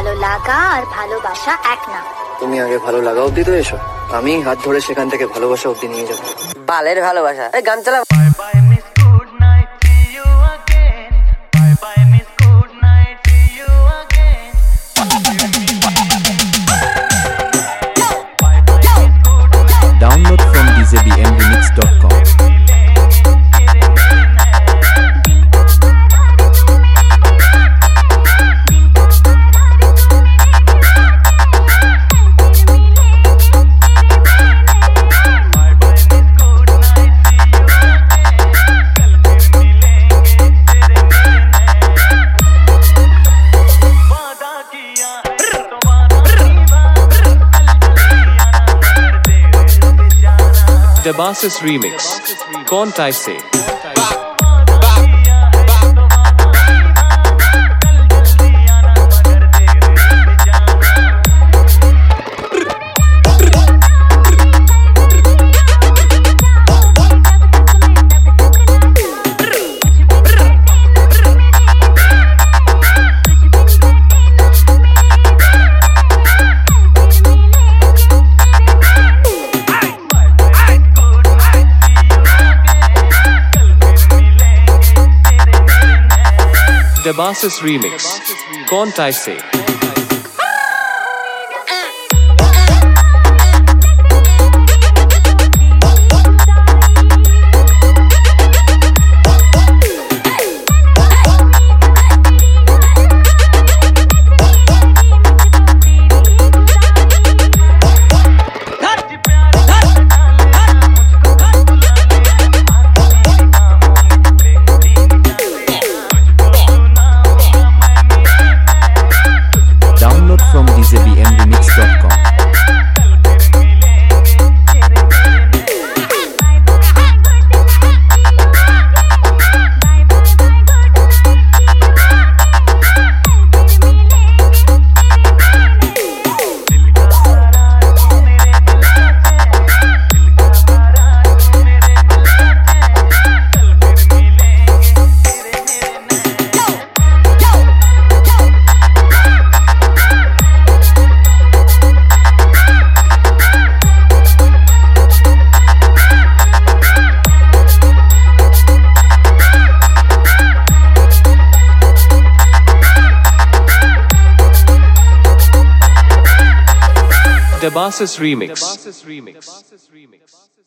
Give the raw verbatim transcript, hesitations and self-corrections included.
ভালো লাগা আর ভালোবাসা এক না। তুমি আগে ভালো লাগা অব্দি তো এসো, আমি হাত ধরে সেখান থেকে ভালোবাসা অব্দি নিয়ে যাবো। বালের ভালোবাসা, এই গান চালা। Download from d j b m remix dot com. Debasis Remix. कौन टाइप से Debasis Remix. कौन टाइप से from d j b m remix dot com. Debasis Remix.